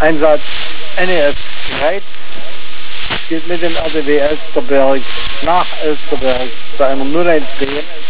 Einsatz NES Reit geht mit dem ADW Elsterberg nach Elsterberg zu einer 013